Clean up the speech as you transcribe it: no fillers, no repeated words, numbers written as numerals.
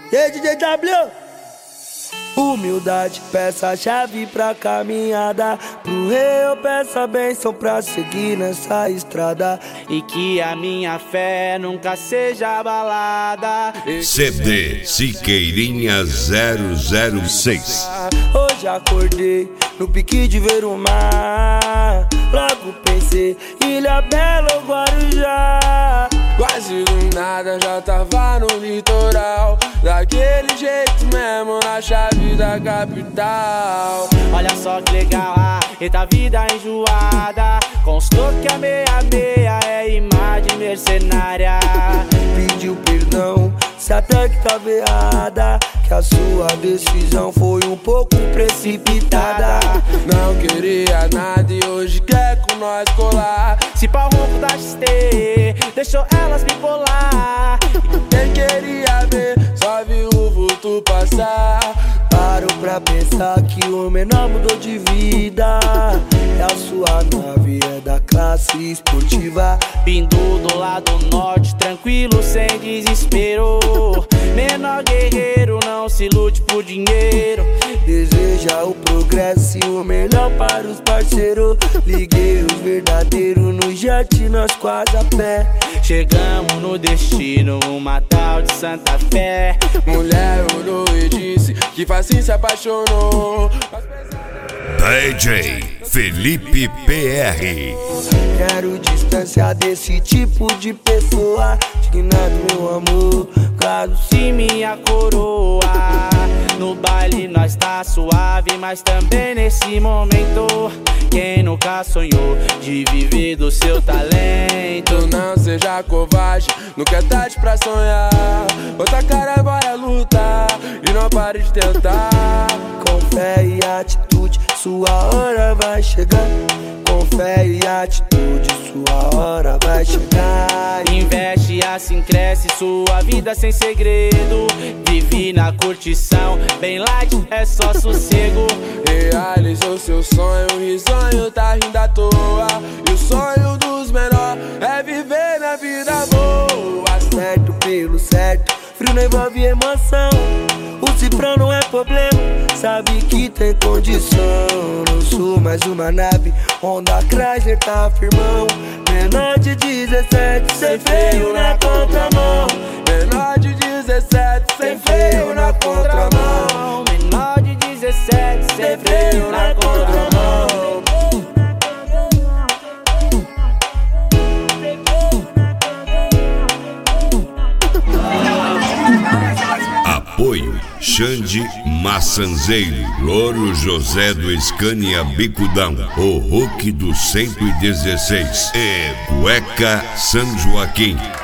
E aí, DJ W? Humildade, peça a chave pra caminhada. Pro rei eu peço a bênção pra seguir nessa estrada. E que a minha fé nunca seja abalada. CD Siqueirinha 006. Hoje acordei no pique de ver o mar. Logo pensei, Ilha Bela ou Guarujá. Quase do nada já tava no litoral. Daquele jeito mesmo na chave da capital. Olha só que legal, eita vida enjoada. Constou que a meia-meia é imagem mercenária. Pediu perdão, se até que tava errada, que a sua decisão foi um pouco precipitada. Não queria nada e hoje quer com nós colar. Se pau ronco da XT, deixou elas bipolar. Quem queria ver, só viu o vulto passar. Paro pra pensar que o menor mudou de vida. É a sua nave, é da classe esportiva. Vindo do lado norte, tranquilo, sem desespero. Menor guerreiro, não se lute por dinheiro. Deseja o progresso e o melhor para os parceiros. Liguei os verdadeiros no jet, nós quase a pé. Chegamos no destino, uma tal de Santa Fé. Mulher olhou e disse que facinho se apaixonou. DJ Felipe PR. Quero distância desse tipo de pessoa. Dignado meu amor, claro Se minha coroa, no baile nós tá suave, mas também nesse momento. Quem nunca sonhou de viver do seu talento? Não seja covarde, nunca é tarde pra sonhar. Outra cara, bora lutar e não pare de tentar. Com fé e atitude, sua hora vai chegar. Com fé e atitude, sua hora vai chegar. Investe assim cresce sua vida sem segredo. Vive na curtição, bem light, é só sossego. Realizou seu sonho, o risonho tá rindo à toa. E o sonho dos menores é viver na vida boa. Certo pelo certo, frio não envolve emoção. O cifrão não é problema, sabe que tem condição. Não sou mais uma nave, Honda Chrysler tá firmão. Menor de 17, sem freio na contramão. Menor de 17, sem freio na contramão. Menor de 17, sem freio na contramão. Apoio Xande Maçanzeiro, Louro José do Scania Bicudão, o Hulk do 116 e Cueca São Joaquim.